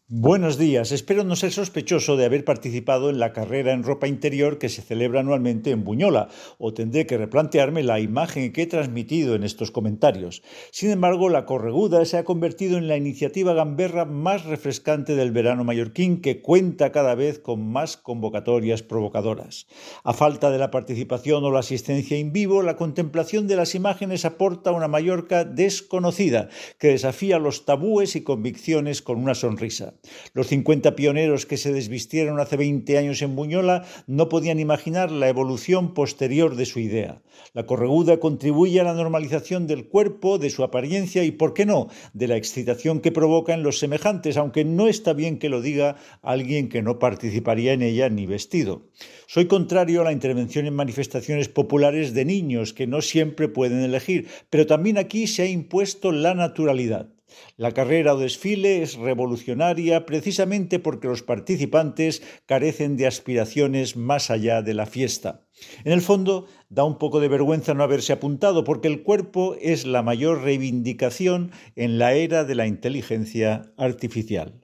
Buenos días. Espero no ser sospechoso de haber participado en la carrera en ropa interior que se celebra anualmente en Buñola, o tendré que replantearme la imagen que he transmitido en estos comentarios. Sin embargo, la correguda se ha convertido en la iniciativa gamberra más refrescante del verano mallorquín, que cuenta cada vez con más convocatorias provocadoras. A falta de la participación o la asistencia in vivo, la contemplación de las imágenes aporta una Mallorca desconocida, que desafía los tabúes y convicciones con una sonrisa. Los 50 pioneros que se desvistieron hace 20 años en Buñola no podían imaginar la evolución posterior de su idea. La correguda contribuye a la normalización del cuerpo, de su apariencia y, por qué no, de la excitación que provoca en los semejantes, aunque no está bien que lo diga alguien que no participaría en ella ni vestido. Soy contrario a la intervención en manifestaciones populares de niños que no siempre pueden elegir, pero también aquí se ha impuesto la naturalidad. La carrera o desfile es revolucionaria precisamente porque los participantes carecen de aspiraciones más allá de la fiesta. En el fondo, da un poco de vergüenza no haberse apuntado, porque el cuerpo es la mayor reivindicación en la era de la inteligencia artificial.